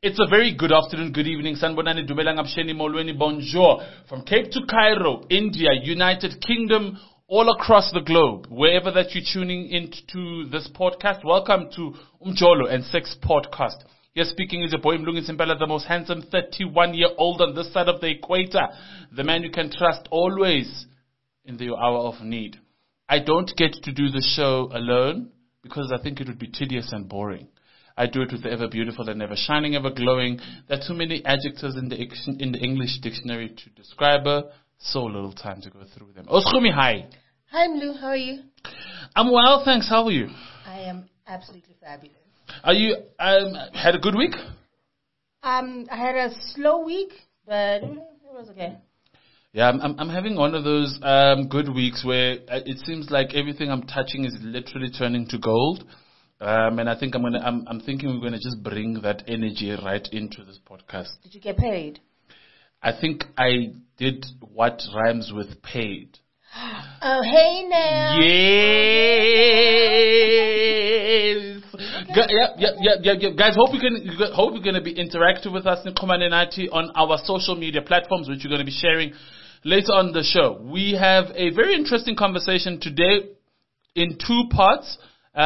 It's a very good afternoon, good evening. Sanbonani Dumelang Absheni Molweni, bonjour. From Cape to Cairo, India, United Kingdom, all across the globe, wherever that you're tuning into this podcast, welcome to Umjolo and Sex Podcast. Here speaking is your boy Mlungi Simpela, the most handsome 31-year-old on this side of the equator. The man you can trust always in the hour of need. I don't get to do the show alone because I think it would be tedious and boring. I do it with the ever beautiful and ever shining, ever glowing. There are too many adjectives in the English dictionary to describe her. So little time to go through them. Oskumi, hi. Hi, Mlu. How are you? I'm well, thanks. How are you? I am absolutely fabulous. Are you had a good week? I had a slow week, but it was okay. Yeah, I'm having one of those good weeks where it seems like everything I'm touching is literally turning to gold. And I think I'm thinking we're gonna just bring that energy right into this podcast. Did you get paid? I think I did what rhymes with paid. Oh, hey now. Yes. Okay. Yeah. Guys, hope you're gonna be interactive with us on our social media platforms, which you're gonna be sharing later on the show. We have a very interesting conversation today in two parts.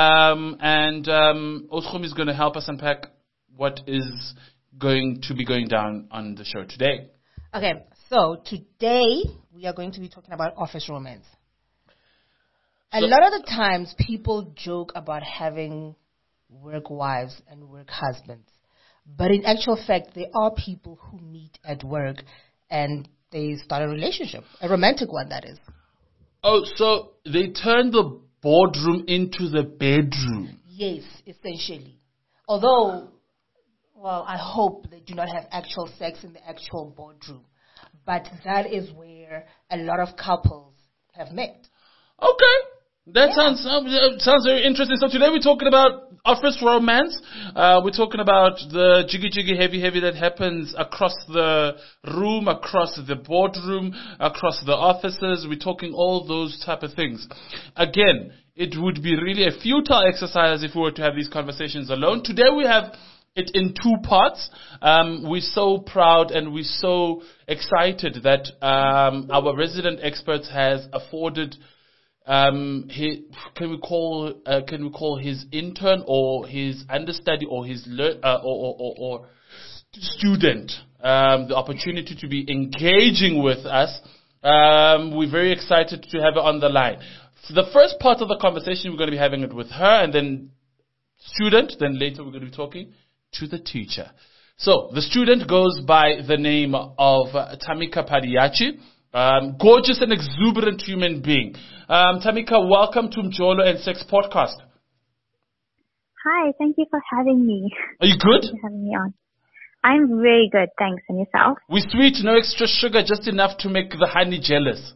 Oskumi is going to help us unpack what is going to be going down on the show today. Okay, so today we are going to be talking about office romance. A lot of the times people joke about having work wives and work husbands. But in actual fact, there are people who meet at work and they start a relationship. A romantic one, that is. Oh, so they turn the boardroom into the bedroom. Yes, essentially. Although, well, I hope they do not have actual sex in the actual boardroom. But that is where a lot of couples have met. Okay. That sounds very interesting. So today we're talking about office romance. We're talking about the jiggy heavy that happens across the room, across the boardroom, across the offices. We're talking all those type of things. Again, it would be really a futile exercise if we were to have these conversations alone. Today we have it in two parts. We're so proud and we're so excited that our resident expert has afforded can we call his intern or his understudy or his or student the opportunity to be engaging with us. We're very excited to have her on the line. For the first part of the conversation, we're going to be having it with her, and then student. Then later, we're going to be talking to the teacher. So the student goes by the name of Tamika Padiachi. Gorgeous and exuberant human being. Tamika, welcome to Mjolo and Sex Podcast. Hi, thank you for having me. Are you good? Thank you for having me on. I'm very good, thanks. And yourself? We're sweet, no extra sugar, just enough to make the honey jealous.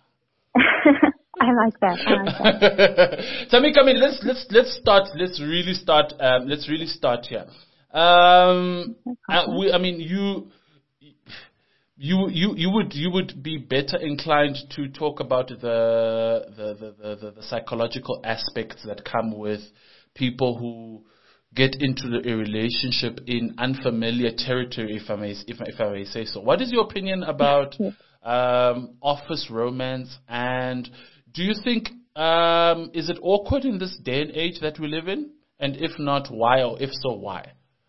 I like that. Tamika, I mean, let's start. Let's really start here. You would be better inclined to talk about the psychological aspects that come with people who get into a relationship in unfamiliar territory, if I may say so. What is your opinion about office romance, and do you think is it awkward in this day and age that we live in? And if not, why? Or if so, why?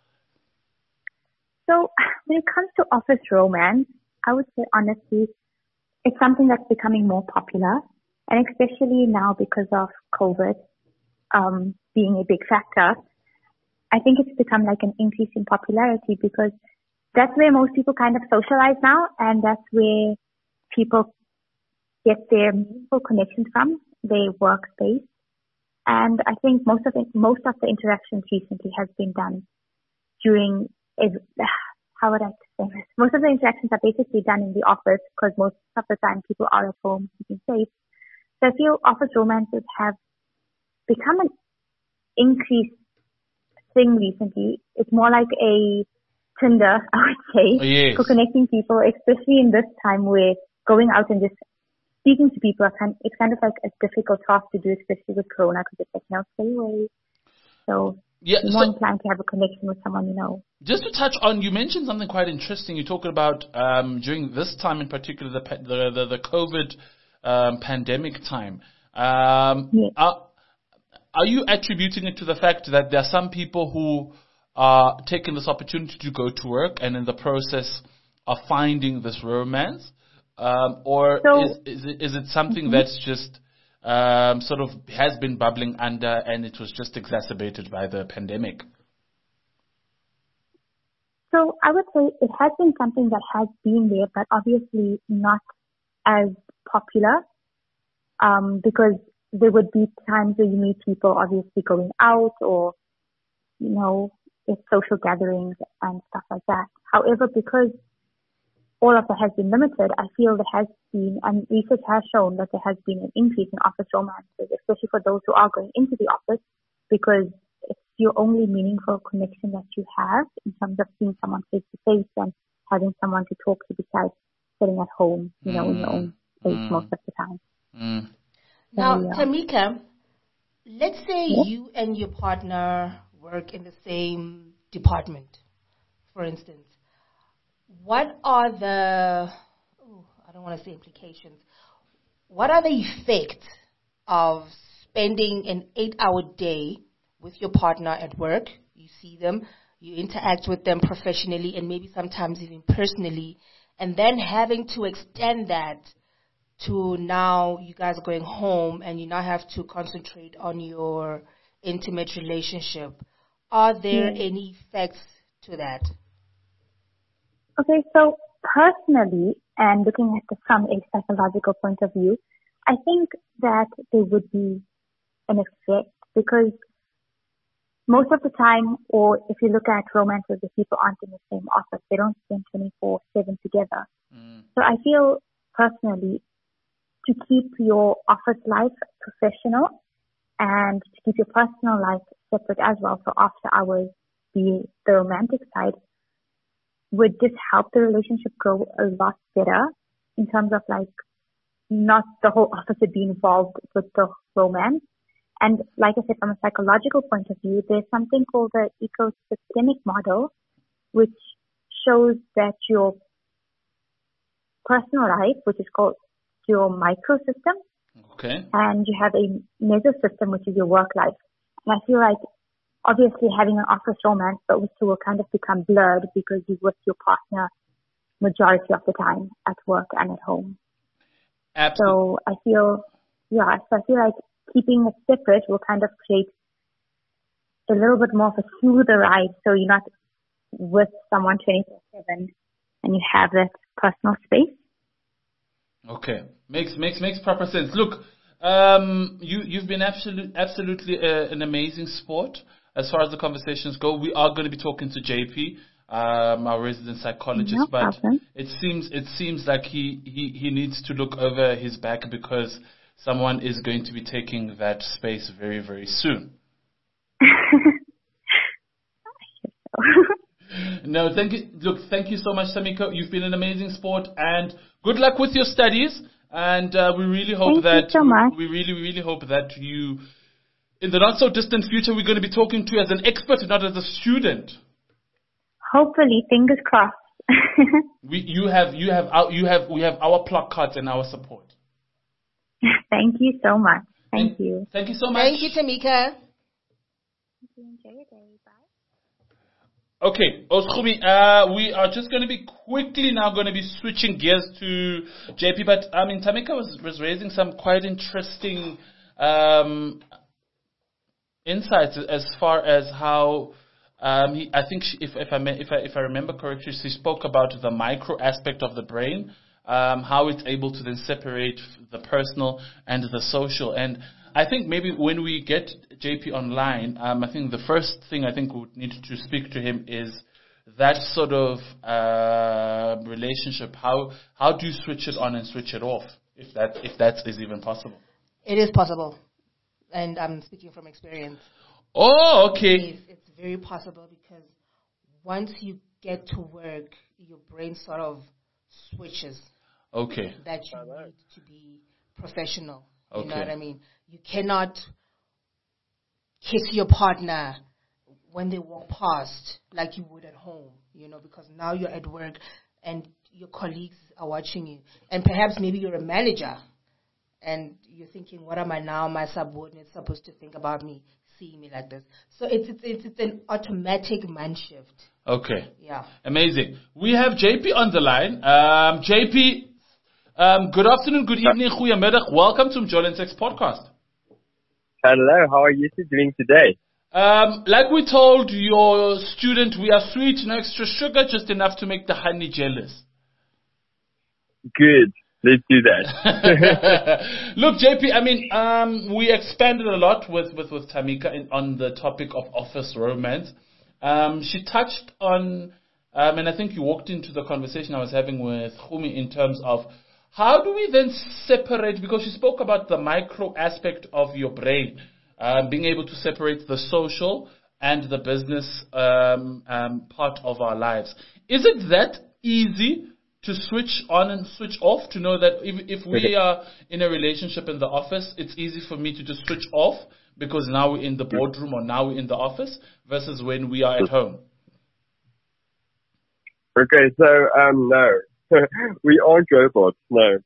So when it comes to office romance, I would say honestly, it's something that's becoming more popular, and especially now because of COVID being a big factor, I think it's become like an increase in popularity because that's where most people kind of socialize now, and that's where people get their meaningful connections from, their workspace. And I think most of the interactions recently has been done during how would I say this? Most of the interactions are basically done in the office because most of the time people are at home keeping safe. So I feel office romances have become an increased thing recently. It's more like a Tinder, I would say, for connecting people, especially in this time where going out and just speaking to people, it's kind of like a difficult task to do, especially with Corona, because it's like, no, stay away. So Yeah, You're more inclined to have a connection with someone you know. Just to touch on, you mentioned something quite interesting. You're talking about during this time in particular, the COVID pandemic time. Yes. Are you attributing it to the fact that there are some people who are taking this opportunity to go to work and in the process are finding this romance? Or is it something that's just sort of has been bubbling under and it was just exacerbated by the pandemic? So I would say it has been something that has been there, but obviously not as popular, because there would be times where you meet people obviously going out or, you know, it's social gatherings and stuff like that. However, because all of that has been limited, I feel there has been, and research has shown that there has been an increase in office romances, especially for those who are going into the office, because it's your only meaningful connection that you have in terms of seeing someone face to face and having someone to talk to besides sitting at home, you know, in your own space most of the time. Now, Tamika, let's say you and your partner work in the same department, for instance. What are the, I don't want to say implications, what are the effects of spending an 8-hour day with your partner at work? You see them, you interact with them professionally and maybe sometimes even personally, and then having to extend that to now you guys are going home and you now have to concentrate on your intimate relationship. Are there any effects to that? Okay, so personally, and looking at it from a psychological point of view, I think that there would be an effect because most of the time, or if you look at romances, if people aren't in the same office, they don't spend 24/7 together. So I feel personally to keep your office life professional and to keep your personal life separate as well. So after hours, the romantic side would just help the relationship go a lot better in terms of like not the whole office would be involved with the romance. And like I said, from a psychological point of view, there's something called the ecosystemic model, which shows that your personal life, which is called your microsystem, and you have a mesosystem, which is your work life. And I feel like obviously having an office romance, those two will kind of become blurred because you're with your partner majority of the time at work and at home. Absolutely. So I feel like keeping it separate will kind of create a little bit more of a smoother ride. So you're not with someone 24/7 and you have that personal space. Okay, makes proper sense. Look, you've been absolutely an amazing sport as far as the conversations go. We are going to be talking to JP, our resident psychologist, No but problem. it seems like he needs to look over his back because someone is going to be taking that space very, very soon. No, thank you. Look, thank you so much, Tamika. You've been an amazing sport, and good luck with your studies. And we really hope Thank you so much. we really, really hope that you, in the not so distant future, we're going to be talking to you as an expert, not as a student. Hopefully, fingers crossed. We have our placards and our support. Thank you so much. Thank you. Thank you so much. Thank you, Tamika. Enjoy your day. Bye. Okay, Oschumi, we are just going to be quickly now going to be switching gears to JP, but I mean, Tamika was raising some quite interesting insights as far as how I think if I remember correctly, she spoke about the micro aspect of the brain, how it's able to then separate the personal and the social. And I think maybe when we get JP online, I think the first thing I think we would need to speak to him is that sort of relationship. How do you switch it on and switch it off, if that is even possible? It is possible, and I'm speaking from experience. Oh, okay. It's very possible because once you get to work, your brain sort of switches. Okay. That you need to be professional. You Okay. know what I mean? You cannot kiss your partner when they walk past like you would at home, because now you're at work and your colleagues are watching you. And perhaps maybe you're a manager and you're thinking, what am I now, my subordinates supposed to think about me, seeing me like this? So it's an automatic mind shift. Okay. Yeah. Amazing. We have JP on the line. JP, good afternoon, good evening, goeiemiddag. Welcome to Mjolensex podcast. Hello, how are you two doing today? Like we told your student, we are sweet, no extra sugar, just enough to make the honey jealous. Good. Let's do that. Look, JP, I mean, we expanded a lot with Tamika on the topic of office romance. She touched on, and I think you walked into the conversation I was having with Khumi in terms of how do we then separate, because she spoke about the micro aspect of your brain, being able to separate the social and the business part of our lives. Is it that easy to switch on and switch off, to know that if we are in a relationship in the office, it's easy for me to just switch off because now we're in the boardroom or now we're in the office, versus when we are at home? Okay, so, no. We aren't robots, no.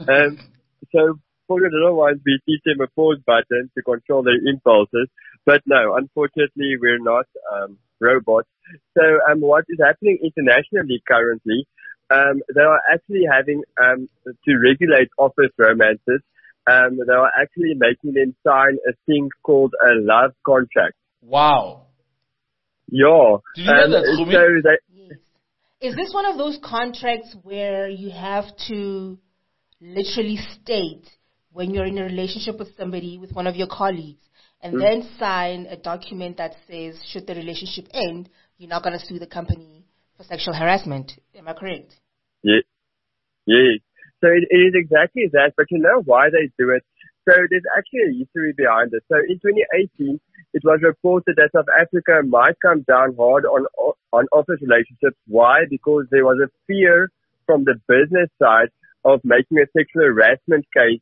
So for the little ones, we teach them a pause button to control their impulses. But no, unfortunately, we're not robots. So what is happening internationally currently, they are actually having to regulate office romances. They are actually making them sign a thing called a love contract. Wow. Yeah. Did you know that, Khumi? So Yes. Is this one of those contracts where you have to literally state when you're in a relationship with somebody, with one of your colleagues, and then sign a document that says, should the relationship end, you're not going to sue the company for sexual harassment? Am I correct? Yes. Yes. So it is exactly that, but you know why they do it? So there's actually a history behind it. So in 2018, it was reported that South Africa might come down hard on office relationships. Why? Because there was a fear from the business side of making a sexual harassment case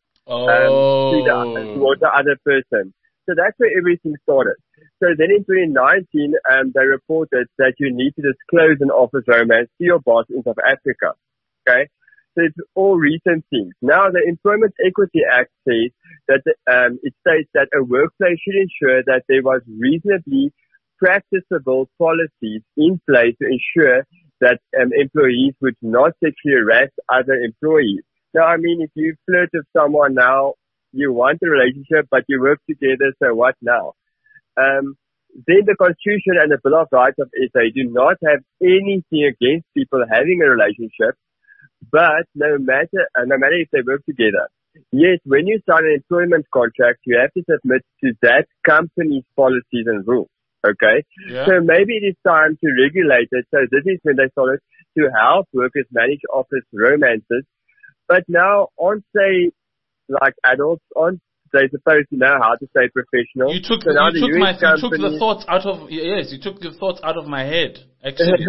towards the other person. So that's where everything started. So then in 2019, they reported that you need to disclose an office romance to your boss in South Africa. Okay? So it's all recent things. Now the Employment Equity Act says that it states that a workplace should ensure that there was reasonably practicable policies in place to ensure that employees would not sexually harass other employees. Now, I mean, if you flirt with someone now, you want a relationship, but you work together, so what now? Then the Constitution and the Bill of Rights of SA do not have anything against people having a relationship, but no matter if they work together. Yes, when you sign an employment contract, you have to submit to that company's policies and rules. Okay? Yeah. So maybe it is time to regulate it. So this is when they started to help workers manage office romances. But now, aren't they, like adults, aren't they supposed to know how to stay professional? You took so now the thoughts out of, yes, you took the thoughts out of my head, actually.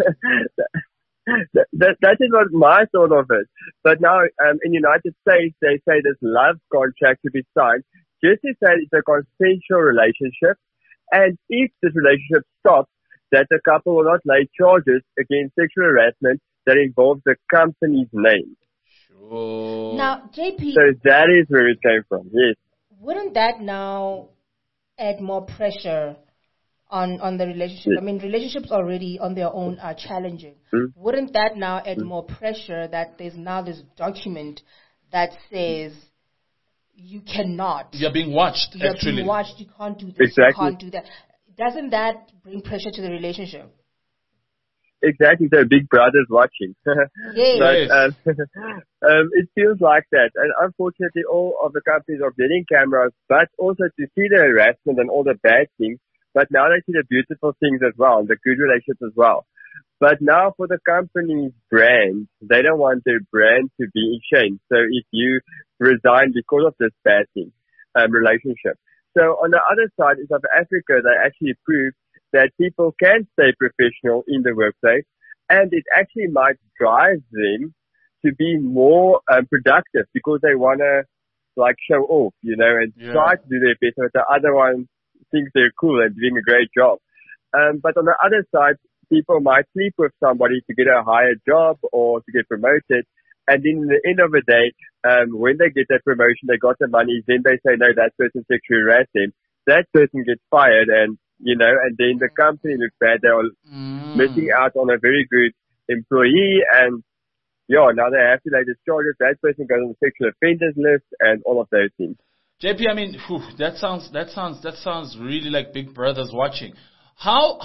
That is what my thought of it. But now, in the United States, they say this love contract to be signed just to say it's a consensual relationship. And if this relationship stops, that the couple will not lay charges against sexual harassment that involves the company's name. Sure. Now, JP. So that is where it came from, yes. Wouldn't that now add more pressure on the relationship? Yes. I mean, relationships already on their own are challenging. Wouldn't that now add more pressure that there's now this document that says you cannot? You're being watched, You're actually. being watched. You can't do this. Exactly. You can't do that. Doesn't that bring pressure to the relationship? Exactly, so Big Brother's watching. Yes. But it feels like that. And unfortunately, all of the companies are getting cameras, but also to see the harassment and all the bad things. But now they see the beautiful things as well, the good relationships as well. But now for the company's brand, they don't want their brand to be shamed. So if you resign because of this bad thing, relationship. So on the other side, in South Africa, they actually proved that people can stay professional in the workplace, and it actually might drive them to be more productive because they want to like show off, you know, and try to do their best, but the other one thinks they're cool and doing a great job. But on the other side, people might sleep with somebody to get a higher job or to get promoted. And then in the end of the day, when they get that promotion, they got the money, then they say, no, that person sexually harassed them. That person gets fired and, and then the company looks bad. They are missing out on a very good employee and, now they have to lay the charges. That person goes on the sexual offenders list and all of those things. JP, I mean, that sounds really like Big Brother's watching. How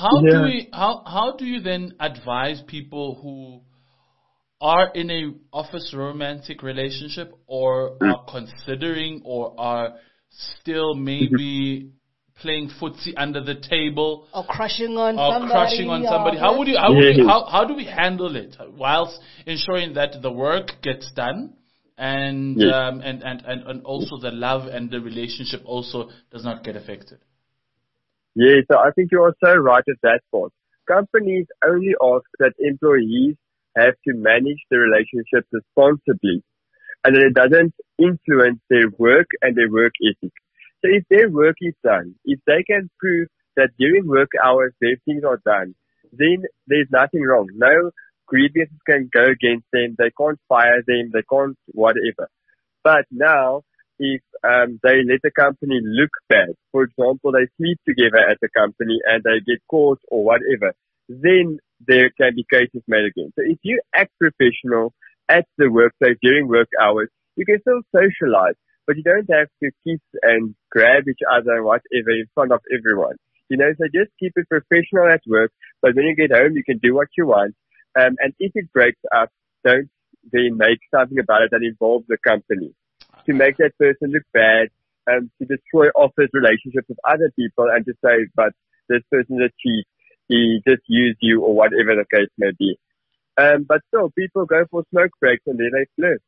do you then advise people who are in a office romantic relationship or are considering or are still maybe playing footsie under the table or crushing on somebody? How do we handle it whilst ensuring that the work gets done and also the love and the relationship also does not get affected? Yeah, so I think you are so right at that part. Companies only ask that employees have to manage the relationship responsibly and that it doesn't influence their work and their work ethic. So if their work is done, if they can prove that during work hours their things are done, then there's nothing wrong. No grievances can go against them. They can't fire them. They can't whatever. But now, if they let the company look bad, for example, they sleep together at the company and they get caught or whatever, then there can be cases made again. So if you act professional at the workplace during work hours, you can still socialize, but you don't have to kiss and grab each other and whatever in front of everyone. So just keep it professional at work, but when you get home, you can do what you want. And if it breaks up, don't then make something about it that involves the company to make that person look bad, to destroy office relationships with other people and to say, but this person is a cheat. He just used you or whatever the case may be. But still, people go for smoke breaks and then they flirt,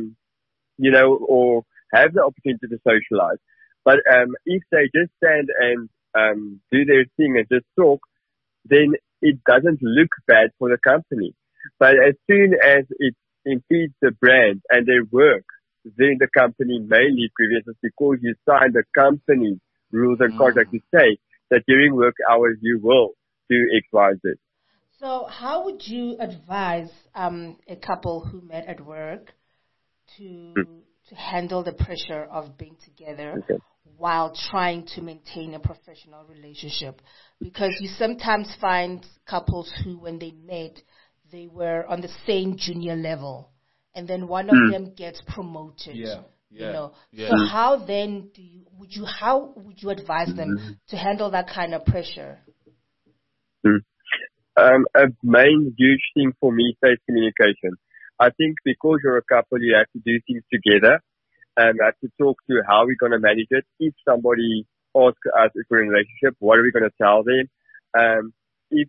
or have the opportunity to socialize. But if they just stand and do their thing and just talk, then it doesn't look bad for the company. But as soon as it impedes the brand and their work, then the company may leave grievances because you signed the company's rules and contract to say that during work hours you will do X, Y, Z. So how would you advise a couple who met at work to handle the pressure of being together while trying to maintain a professional relationship? Because you sometimes find couples who, when they met, they were on the same junior level, and then one of them gets promoted. So how then would you advise them to handle that kind of pressure? A main huge thing for me is communication. I think because you're a couple, you have to do things together and have to talk to how we're going to manage it. If somebody asks us if we're in a relationship, what are we going to tell them? If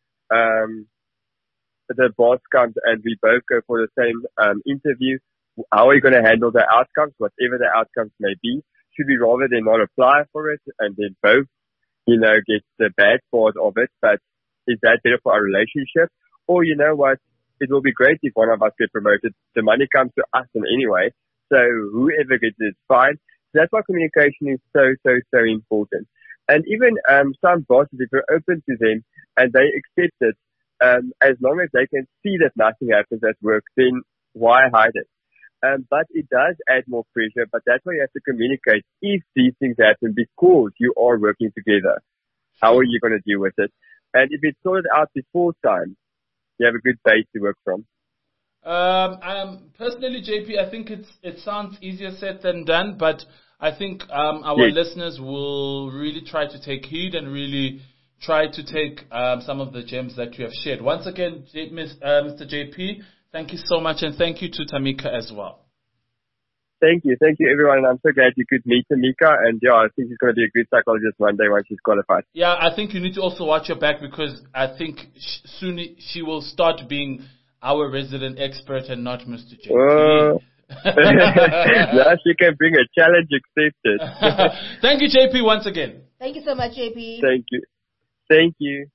the boss comes and we both go for the same interview, how are we going to handle the outcomes, whatever the outcomes may be? Should we rather than not apply for it and then both, get the bad part of it, but is that better for our relationship? Or you know what? It will be great if one of us gets promoted. The money comes to us in anyway. So whoever gets it is fine. So that's why communication is so important. And even some bosses, if you're open to them and they accept it, as long as they can see that nothing happens at work, then why hide it? But it does add more pressure, but that's why you have to communicate if these things happen because you are working together. How are you going to deal with it? And if it's sorted out before time, you have a good base to work from. Personally, JP, I think it sounds easier said than done, but I think our listeners will really try to take heed and really try to take some of the gems that you have shared. Once again, Mr. JP, thank you so much, and thank you to Tamika as well. Thank you everyone, and I'm so glad you could meet Tamika, and I think she's going to be a good psychologist one day once she's qualified. Yeah, I think you need to also watch your back because I think soon she will start being our resident expert and not Mr. JP. Now she can bring a challenge accepted. Thank you, JP, once again. Thank you so much, JP. Thank you.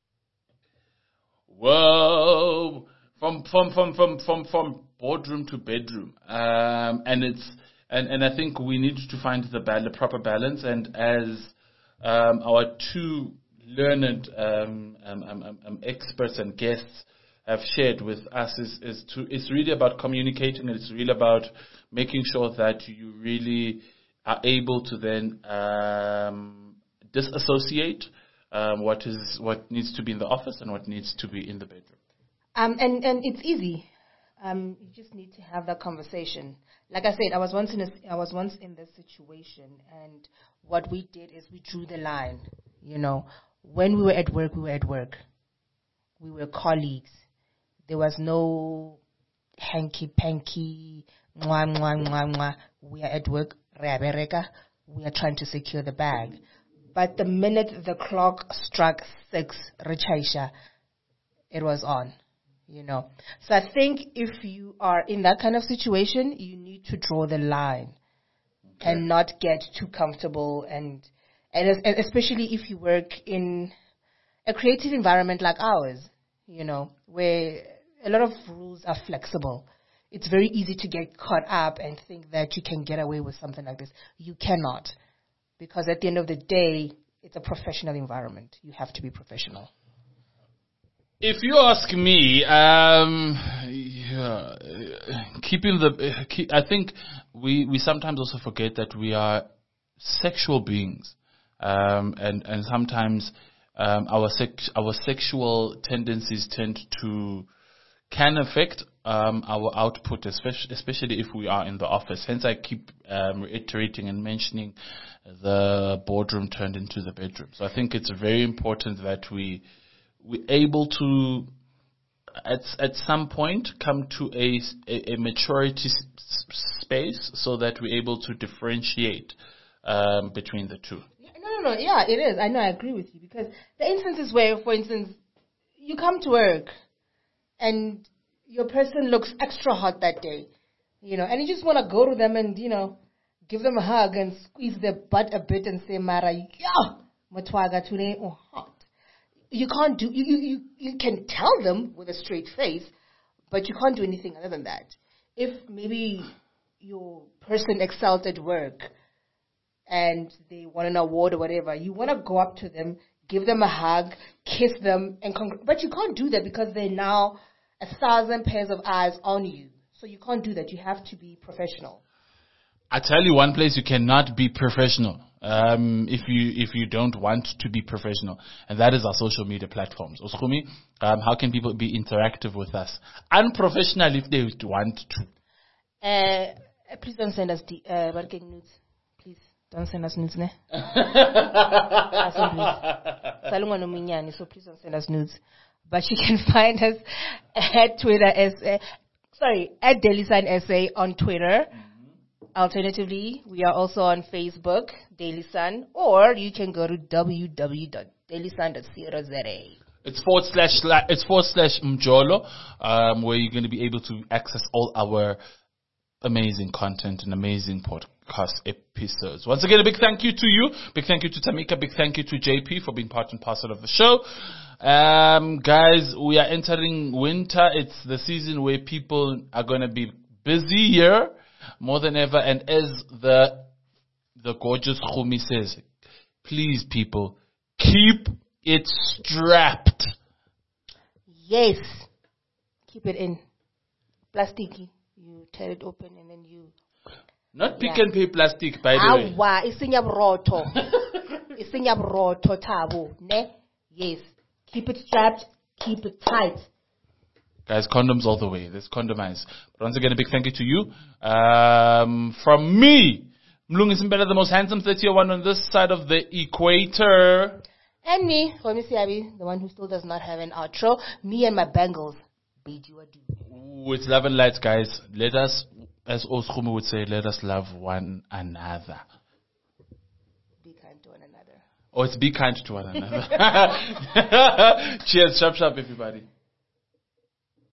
Whoa. From boardroom to bedroom, and I think we need to find the proper balance. And as our two learned experts and guests have shared with us it's really about communicating, and it's really about making sure that you really are able to then disassociate what needs to be in the office and what needs to be in the bedroom. And it's easy. You just need to have that conversation. Like I said, I was once in this situation, and what we did is we drew the line. You know, when we were at work, we were at work. We were colleagues. There was no hanky-panky, mwah, mwah, mwah, mwah. We are at work, we are trying to secure the bag. But the minute the clock struck 6, Richaisha, it was on, you know. So I think if you are in that kind of situation, you need to draw the line and not get too comfortable, and especially if you work in a creative environment like ours, you know, where a lot of rules are flexible. It's very easy to get caught up and think that you can get away with something like this. You cannot, because at the end of the day, it's a professional environment. You have to be professional. If you ask me, I think we sometimes also forget that we are sexual beings, and sometimes our sexual tendencies can affect our output, especially if we are in the office. Hence, I keep reiterating and mentioning the boardroom turned into the bedroom. So I think it's very important that we're able to, at some point, come to a maturity space so that we're able to differentiate between the two. No. Yeah, it is. I know. I agree with you, because the instances where, for instance, you come to work and your person looks extra hot that day, you know, and you just want to go to them and, you know, give them a hug and squeeze their butt a bit and say, Mara, yeah, matwaga today, oh, hot. You can't do, you can tell them with a straight face, but you can't do anything other than that. If maybe your person excelled at work and they won an award or whatever, you want to go up to them, give them a hug, kiss them, but you can't do that because they're now 1,000 pairs of eyes on you. So you can't do that. You have to be professional. I tell you one place you cannot be professional if you don't want to be professional, and that is our social media platforms. Oskumi, how can people be interactive with us? Unprofessional if they want to. Please don't send us working nudes. Please don't send us nudes, ne? So please don't send us nudes. But you can find us at Twitter at Daily Sun SA on Twitter. Alternatively, we are also on Facebook, Daily Sun, or you can go to www.dailysun.co.za. It's / Mjolo, where you're going to be able to access all our amazing content and amazing podcast episodes. Once again, a big thank you to you. Big thank you to Tamika. Big thank you to JP for being part and parcel of the show. Guys, we are entering winter. It's the season where people are going to be busy here more than ever. And as the gorgeous Khumi says, please, people, keep it strapped. Yes. Keep it in. Plasticky. You tear it open and then you... Not pick and pay plastic, by the way. Isinyabroto tabo, ne? Yes. Keep it strapped. Keep it tight. Guys, condoms all the way. Let's condomize. But once again, a big thank you to you. From me, Mlungu Simpela, the most handsome 30-year-one on this side of the equator. And me, Homi Siabi, the one who still does not have an outro. Me and my bangles. Bid you adieu. Ooh, it's love and light, guys. Let us, as Oskhume would say, let us love one another. Be kind to one another. Oh, it's be kind to one another. Cheers. Sharp, everybody.